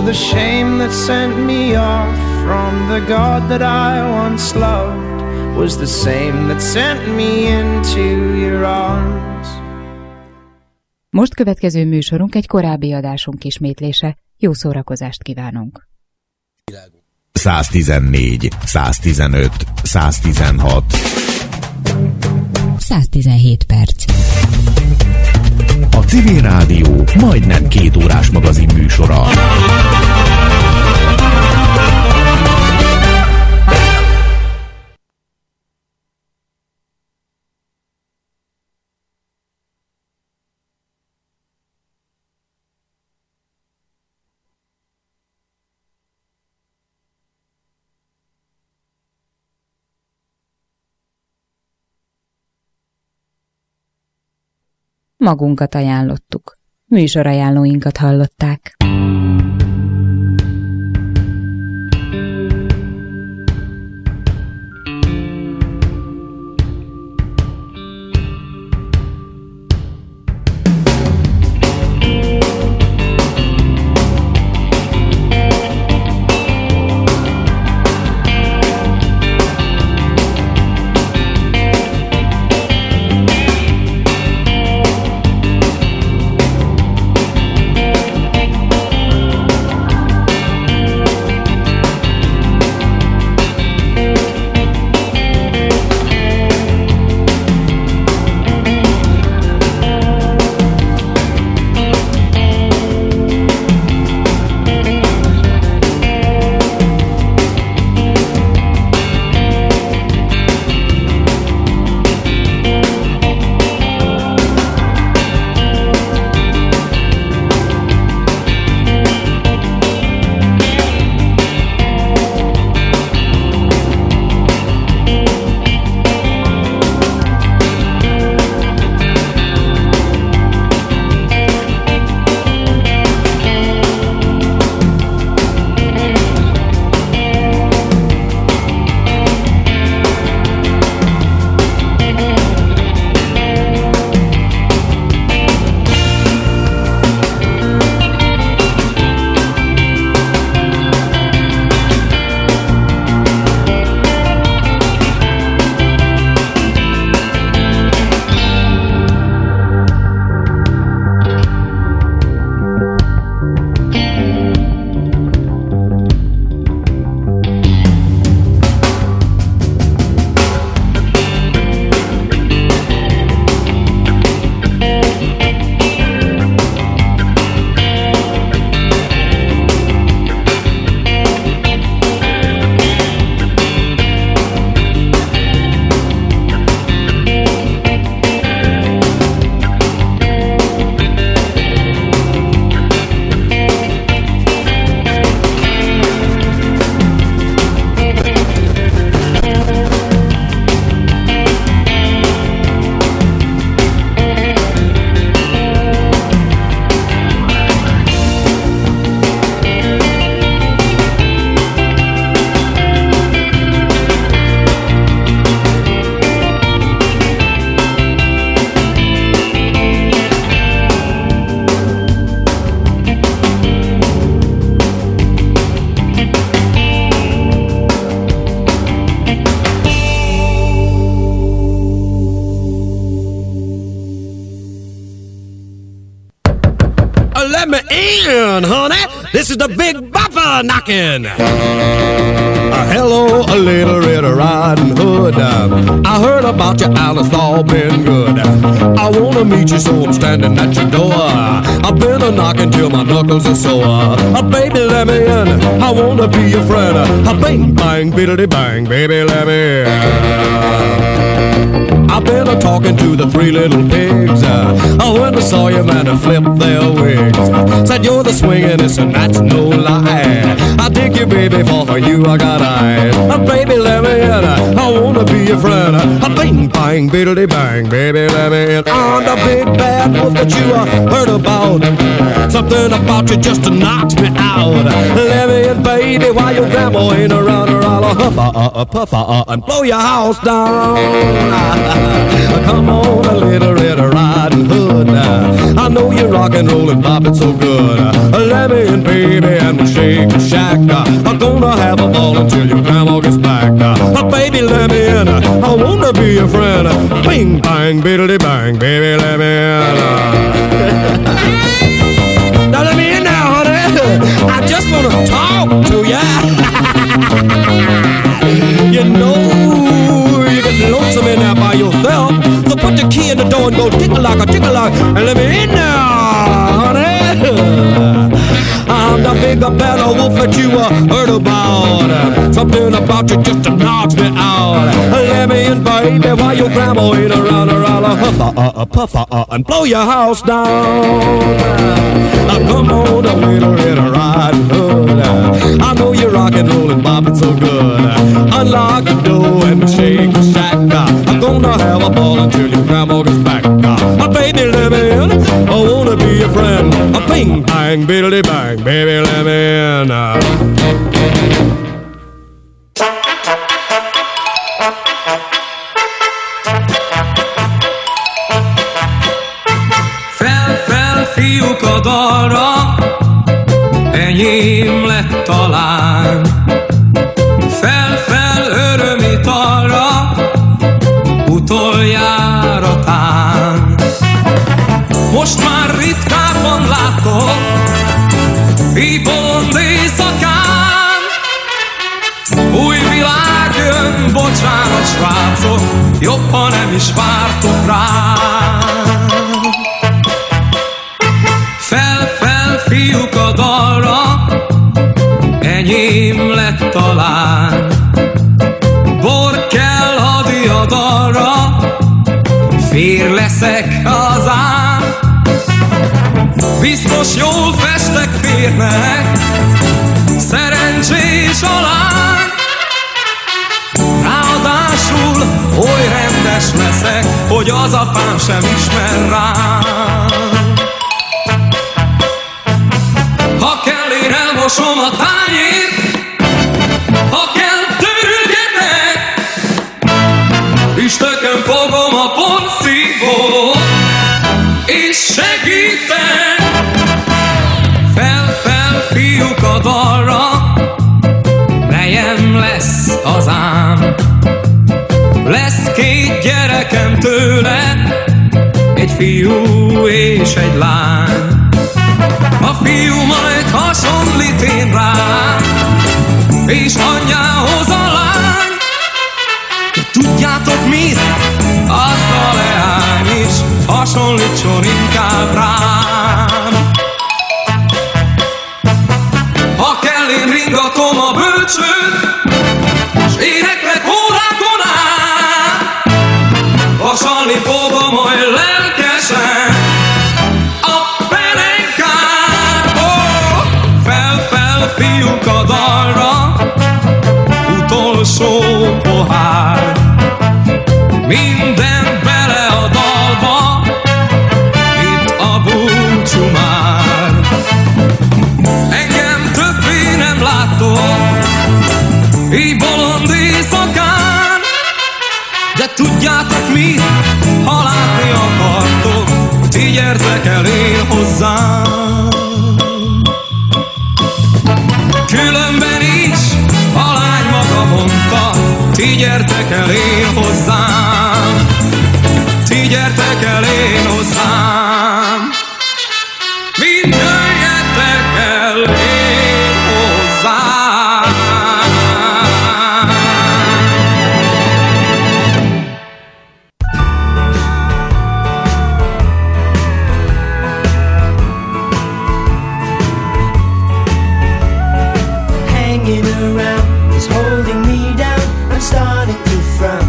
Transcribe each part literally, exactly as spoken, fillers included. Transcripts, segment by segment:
the shame that sent me off from the God that I once loved was the same that sent me into your arms. Most következő műsorunk egy korábbi adásunk ismétlése. Jó szórakozást kívánunk! száztizennégy, száztizenöt, száztizenhat száztizenhét perc. A Civil Rádió majdnem két órás magazin műsora. Magunkat ajánlottuk. Műsorajánlóinkat hallották. Let me in, honey. This is the Big Bopper knocking. Uh, hello, a little Red Riding Hood. Uh, I heard about you, Alice, all been good. I wanna meet you, so I'm standing at your door. I've been a knocking till my knuckles are sore. Uh, baby, let me in. I wanna be your friend. Uh, bang, bang, biddly bang, baby, let me in. I've been a talking to the three little pigs. Uh, when I saw you, man, I flipped their wigs. Said you're the swingin'est, and that's no lie. I dig you, baby, for you I got eyes. Uh, baby, let me in. Uh, I wanna be your friend. Uh, bang, bang, biddly bang, baby, let me in. I'm the big bad wolf that you uh, heard about. Something about you just knocks me out. Let me in, baby, while your grandma ain't around, or I'll huff uh, uh, puff uh, and blow your house down. Come on, a little Red Riding Hood. I know you rock and roll and pop it so good. Let me in, baby, and we'll shake shake shack. I'm gonna have a ball until your grandma gets back. Uh, baby, let me in. I wanna be your friend. Bing, bang, biddly bang, baby, let me in. Now let me in now, honey. I just wanna talk to ya. You know you get lonesome in there by yourself, so put the key in the door and go tickle-lock a tickle-lock and let me in now, honey. I'm the big bad wolf that you uh, heard about. Something about you just knocks me out. Let me in, baby, while your grandma ain't around. Around a huffer, uh, a puffer, uh, and blow your house down. Uh, come on, a little red riding hood. Uh, I know you're rock and rollin', bopping so good. Uh, unlock the door and shake the shack. Uh, I'm gonna have a ball until your grandma gets back. Uh, baby, let me in. I wanna be your friend. A bing, bang, biddly bang, baby, let me in. Uh. Fiúk a dalra, enyém lett talán. Fel-fel örömit arra, utoljára tán. Most már ritkábban látok, így bolond éjszakán. Új világ jön, bocsánat srácok, jobb, ha nem is vártok rám. Fel-fel fiúk a dalra, enyém lett talán. Bor kell a diadalra, fér leszek hazám. Biztos jól festek férnek, szerencsés a lány. Ráadásul oly rendes leszek, hogy az apám sem ismer rám. Ha kell, én elmosom a tányért, ha kell, törülgetek, üstökön fogom a pontszívót, és segítek. Fel-fel fiúk a dalra, nejem lesz az ám. Lesz két gyerekem tőle, egy fiú és egy lány. A fiú majd hasonlít én rám, és anyjához a lány. De tudjátok mit? Azt a leány is hasonlítson inkább rám. Ha kell, én ringatom a bölcsőt, s éneklek órákon át. Vasalni fogom oly lelkesen fiúk a dalra, utolsó pohár. Minden bele a dalba, itt a búcsú már. Engem többé nem láttok, így bolond éjszakán. De tudjátok mit, ha látni akartok, ti gyertek el én hozzám. Különben is a lány maga mondta, ti gyertek el én hozzám, ti gyertek el én hozzám, mind jöjjetek el én hozzám. Around is holding me down. I'm starting to frown.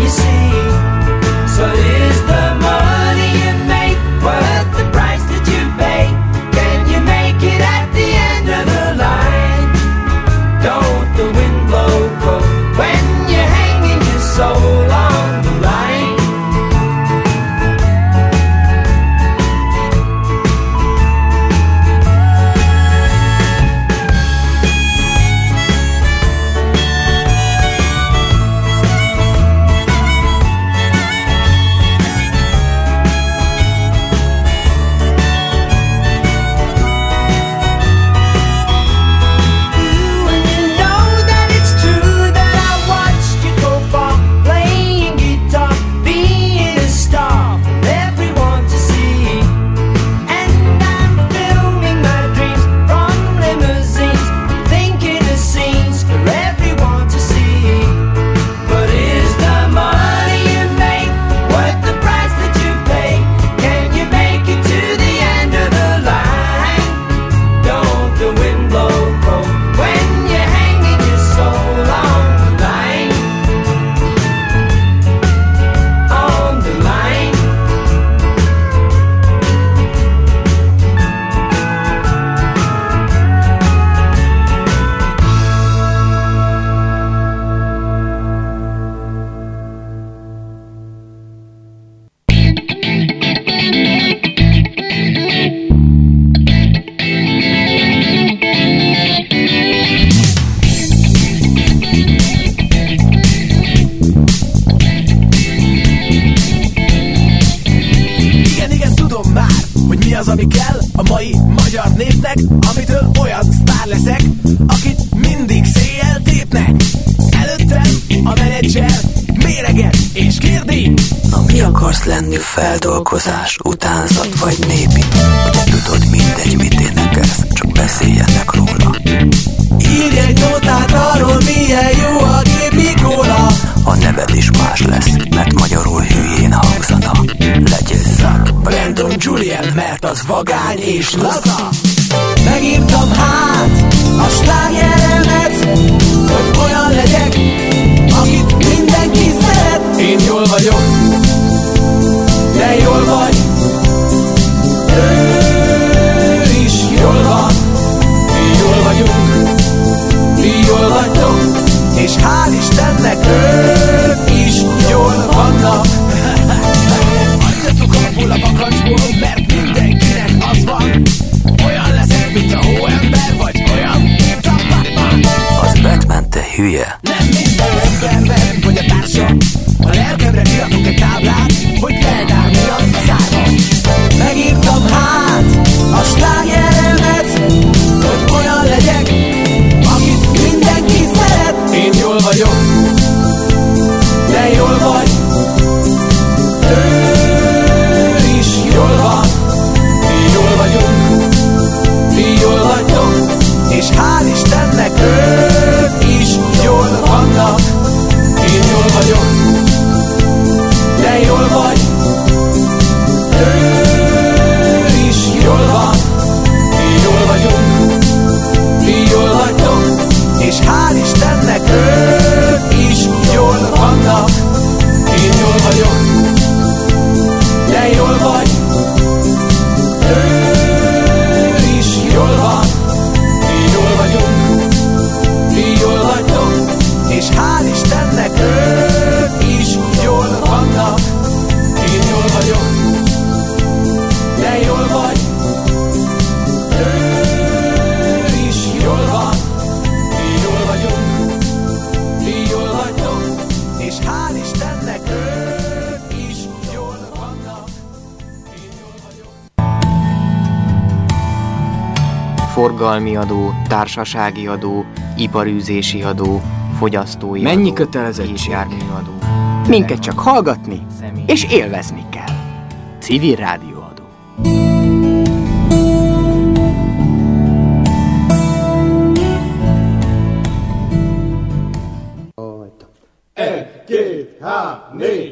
you see. So is the money you make worth the price that you pay? Can you make it at the end of the line? Don't the wind blow cold when you're hanging your soul on the line? Feldolgozás, utánzat vagy népi. Ugye tudod, mindegy, mit énekelsz, csak beszéljenek róla. Írj egy nótát arról, milyen jó a gépi kóla. A neved is más lesz, mert magyarul hülyén hangzana. Legyél szak, Brandon Julien, mert az vagány és laza. Megírtam hát a slágeremet, hogy olyan legyek, akit mindenki szeret. Én jól vagyok, te jól vagy, ő is jól van. Mi jól vagyunk, mi jól vagytok, és hál' Istennek ők is jól vannak. Adjatok abból a bakancsból, mert mindenkinek az van. Olyan leszek, mint a hóember, vagy olyan, mint a Batman. Az Batman, te hülye. Nem minden emberben vagy a társa. A lelkemre kirakok egy táblát, hogy feldár miatt a szárba. Megírtam hát a slágeremet, hogy olyan legyek, akit mindenki szeret. Én jól vagyok, te jól vagy, ő is jól van. Mi jól vagyunk, mi jól vagytok, és hál' Istennek ők is jól vannak. Én jól vagyok, te jól vagy, ő is jól van. Mi jól vagyunk, mi jól vagytok, és hál' Istennek ők is jól vannak. Én jól vagyok, te jól vagy, ő is jól van. Mi jól vagyunk, mi jól vagytok, és hál' Istennek ők is jól vannak. Én jól vagyok, te jól vagy, ő is jól van. Mi jól vagyunk, mi jól vagytok, és hál' Istennek ők is jól vannak. Én jól vagyok. Forgalmi adó, társasági adó, iparűzési adó, fogyasztói Mennyi adó, kötelezettség? járműadó. Minket csak hallgatni és élvezni kell. Civil rádióadó. Egy, két, há, négy.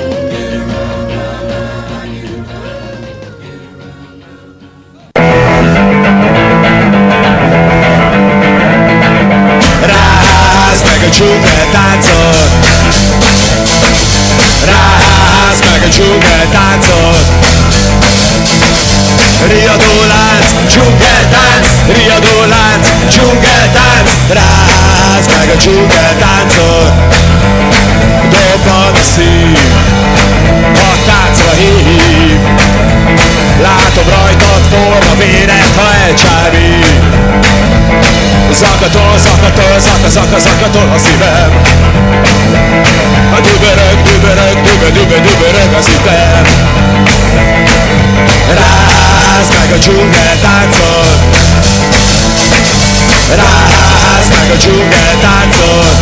dzsungeltánc, rázd meg a dzsungeltáncot, dobban a szív, a táncra hív. Látom rajtad forma véret, ha elcsábít. Zakatol, zakatol, zaka, zaka, zakatol a szívem. A dübörög, dübörög, dübö, dübö, dübörög az ütem. Rázd meg a dzsungeltáncot, rázd meg a dzsungeltáncot.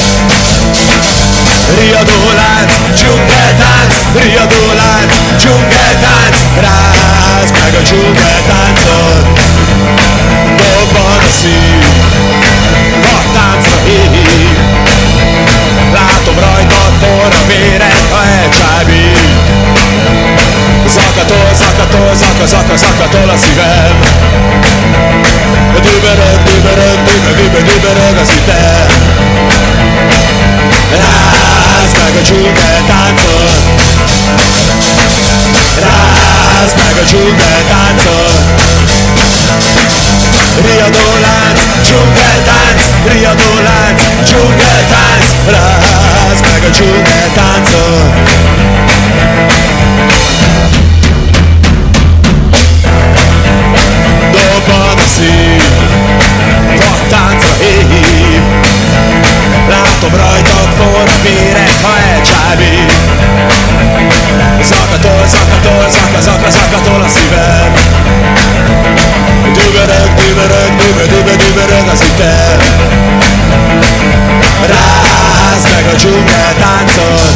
Riadó lánc, dzsungeltánc, riadó lánc, dzsungeltánc. Rázd meg a dzsungeltáncot, dobban a szív, a táncra hív. Látom rajtad forra véret, ha elcsábít. Zakatol, zakatol, zaka, zaka, zakatol a szívem. Dübörög, dübörög, dübö, dübö, dübörög az ütem. Rázd meg a dzsungeltáncot, rázd meg a dzsungeltáncot. Riadó lánc, dzsungeltánc, riadó lánc, dzsungeltánc. Rázd meg a dzsungeltáncot. Dobban a szív, a táncra hív. Látom rajtad forra véret, ha elcsábít. Zakatol, zakatol, zaka, zaka, zakatol a szívem. Dübörög, dübörög, dübö, dübö, dübörög az ütem. Rázd meg a dzsungeltáncot,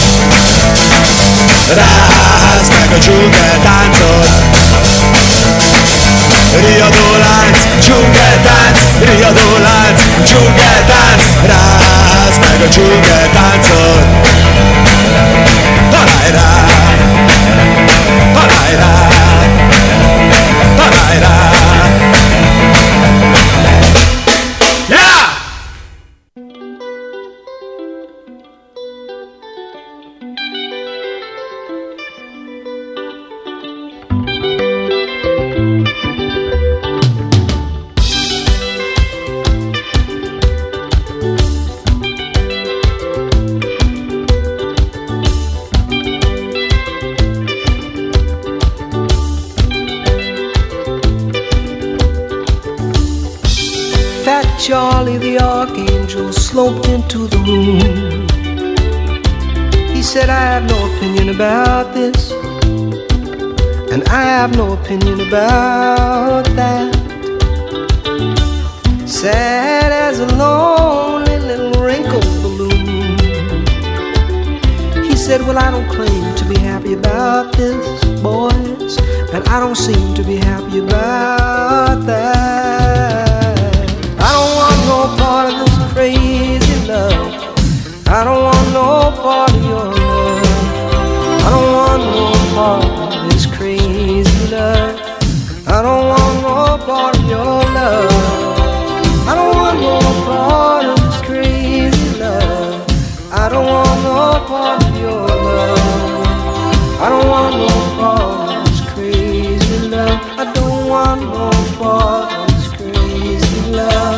rázd meg a dzsungeltáncot. Riadó lánc, dzsungeltánc, riadó lánc, dzsungeltánc. Rázd meg a dzsungeltáncot. Találj rá, találj rá, találj rá. Yeah! Charlie the Archangel sloped into the room. He said, I have no opinion about this, and I have no opinion about that. Sad as a lonely little wrinkled balloon. He said, well, I don't claim to be happy about this, boys, and I don't seem to be happy about that. I don't want no part of this crazy love. I don't want no part of your love. I don't want no part of this crazy love. I don't want no part of your love. I don't want no part of this crazy love. I don't want no part of your love. I don't want no part of this crazy love. I don't want no part of this crazy love.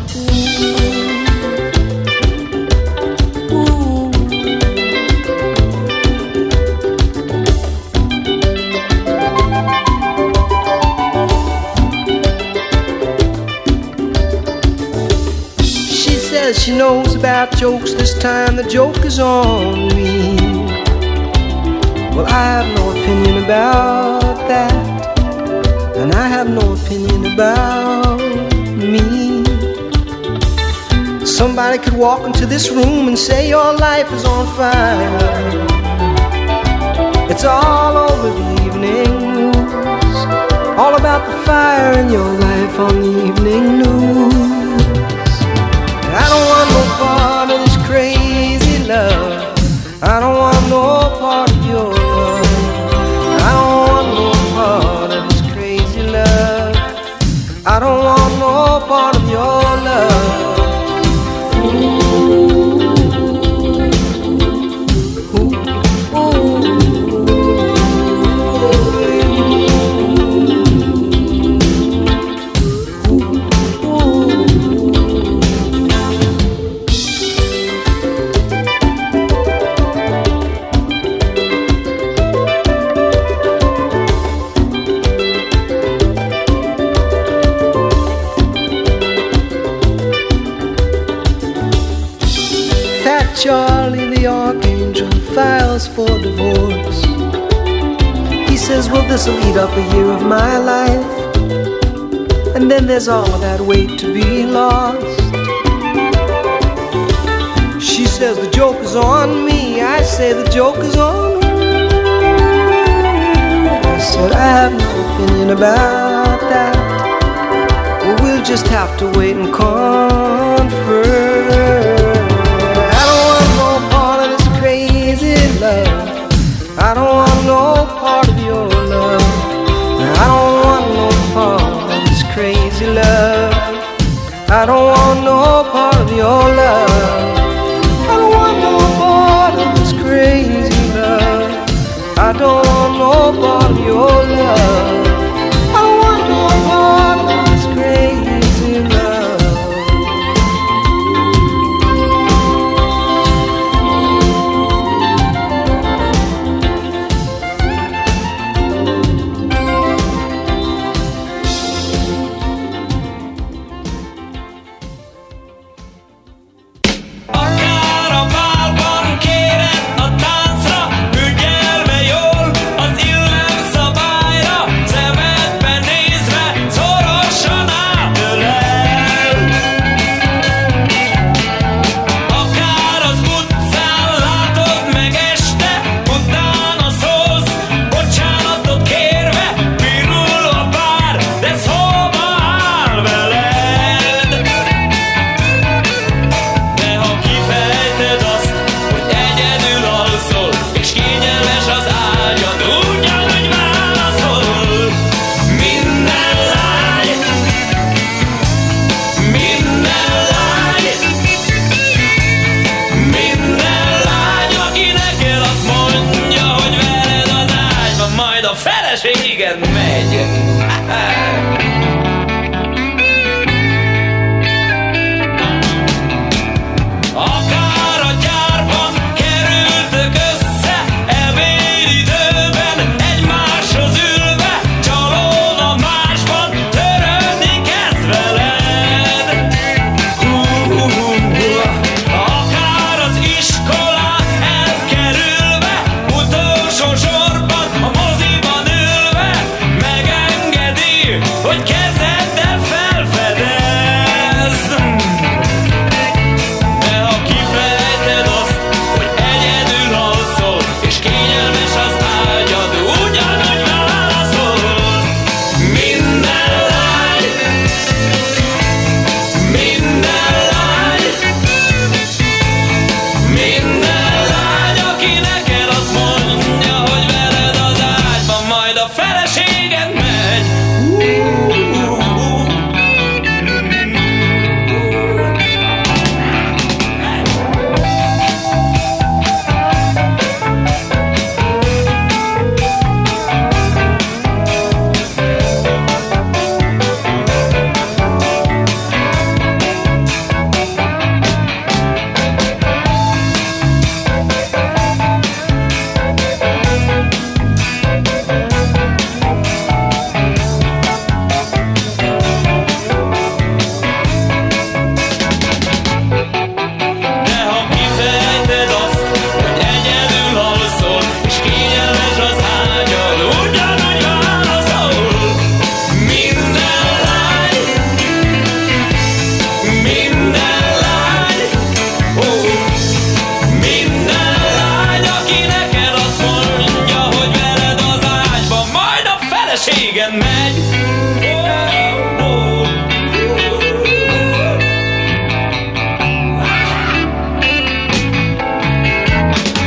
She knows about jokes, this time the joke is on me. Well, I have no opinion about that, and I have no opinion about me. Somebody could walk into this room and say your life is on fire. It's all over the evening news, all about the fire in your life on the evening news. I don't want no part of this crazy love. I don't want no part of your love. I don't want no part of this crazy love. I don't want no part of your love. Ooh, ooh, ooh. the archangel files for divorce. He says, well, this'll eat up a year of my life, and then there's all of that weight to be lost. She says the joke is on me, I say the joke is on me. I said I have no opinion about that. Well, we'll just have to wait and confer.